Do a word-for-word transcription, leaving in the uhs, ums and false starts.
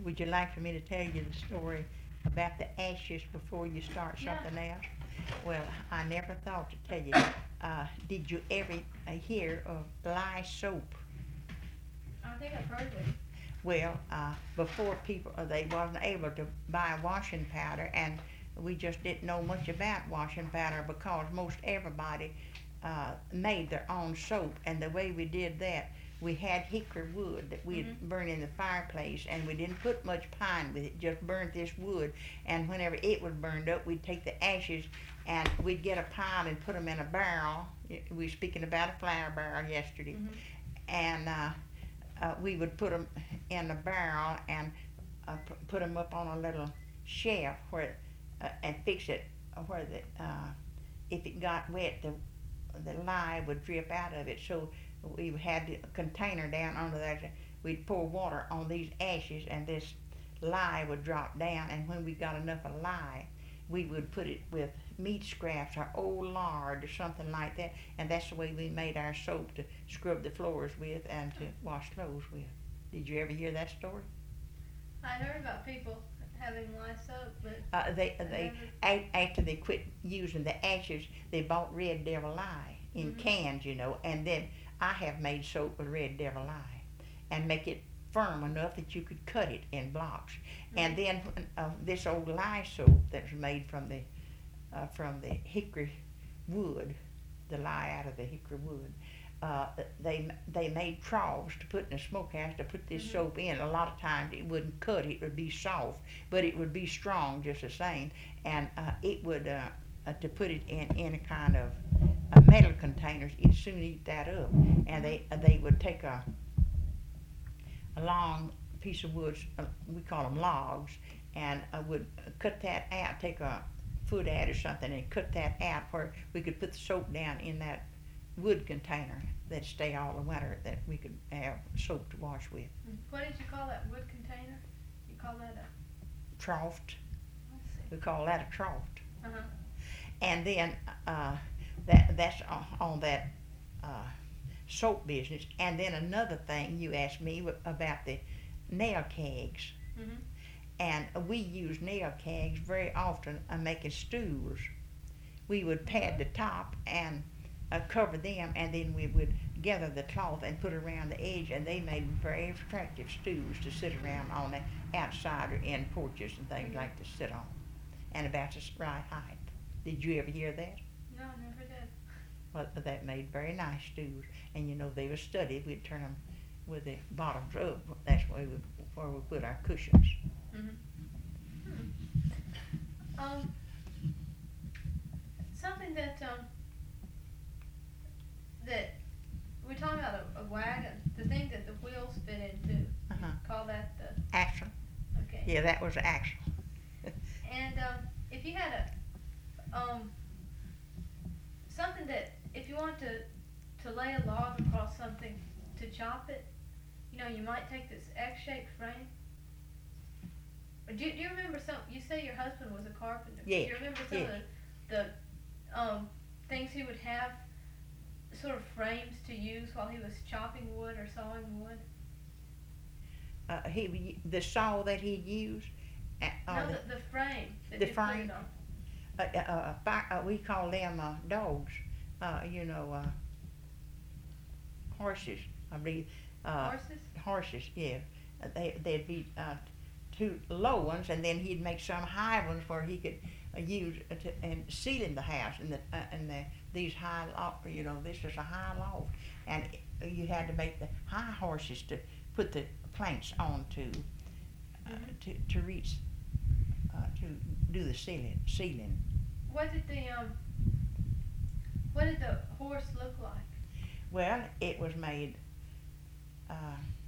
Would you like for me to tell you the story about the ashes before you start Yeah. something else? Well, I never thought to tell you. Uh, did you ever uh, hear of lye soap? I think I've heard it. Well, uh, before people, uh, they wasn't able to buy washing powder, and we just didn't know much about washing powder because most everybody uh, made their own soap. And the way we did that, we had hickory wood that we'd Mhm. burn in the fireplace, and we didn't put much pine with it, just burnt this wood. And whenever it was burned up, we'd take the ashes and we'd get a pile and put them in a barrel. Y- We were speaking about a flour barrel yesterday. Mhm. And uh, uh, we would put them in a barrel and uh, p- put them up on a little shelf where uh, and fix it where the uh, if it got wet, the the lye would drip out of it. So we had a container down under there. We'd pour water on these ashes, and this lye would drop down. And when we got enough of lye, we would put it with meat scraps or old lard or something like that. And that's the way we made our soap to scrub the floors with and to wash clothes with. Did you ever hear that story? I heard about people having lye soap, but Uh, they I they never. a- after they quit using the ashes, they bought Red Devil lye in Mhm. cans, you know. And then I have made soap with Red Devil lye, and make it firm enough that you could cut it in blocks. And Mhm. then when, uh, this old lye soap that was made from the uh, from the hickory wood, the lye out of the hickory wood. Uh, they they made troughs to put in the smokehouse to put this Mhm. soap in. A lot of times it wouldn't cut; it would be soft, but it would be strong just the same. And uh, it would uh, uh, to put it in any kind of uh, metal containers, it'd soon eat that up. And they uh, they would take a a long piece of wood, uh, we call them logs, and uh, would cut that out, take a foot out or something, and cut that out where we could put the soap down in that wood container that'd stay all the winter, that we could have soap to wash with. Mm. What did you call that wood container? You call that a? Trough. Let's see. We call that a trough. Uh huh. And then uh, that that's on, on that uh, soap business. And then another thing you asked me wa- about the nail kegs. Mhm. And we use nail kegs very often uh, making stools. We would pad the top and uh, cover them, and then we would gather the cloth and put it around the edge, and they made very attractive stools to sit around on the outside or in porches and things Mhm. like to sit on, and about the right height. Did you ever hear that? No, I never did. Well, that made very nice stools, and you know they were studded. We'd turn them with the bottoms up. That's where we where we put our cushions. Mhm. Hmm. Um. Something that um. That we're talking about a, a wagon, the thing that the wheels fit into. Uh-huh. Call that the. Axle. Okay. Yeah, that was axle. And um, if you had a um, something that if you want to to lay a log across something to chop it, you know, you might take this X-shaped frame. Or do, you- do you remember some? You say your husband was a carpenter. Yeah, Do you remember some yeah. of the, the um, things he would have, sort of frames to use while he was chopping wood or sawing wood? Uh, he would u- the saw that he used. Uh, uh, No, the, the, the frame that the you put frame? it on. uh, uh, uh, fi- uh, we call them uh, dogs. Uh, you know, uh, horses. I believe. Uh, Horses? Horses, yeah. Uh, They they'd be uh, two low ones, and then he'd make some high ones where he could uh, use uh, to, and ceiling the house and the uh, and the these high loft. You know, this is a high loft, and uh, you had to make the high horses to put the planks on to uh, Mhm. to to reach uh, to do the ceiling ceiling. What did the um? What did the horse look like? Well, it was made. Uh,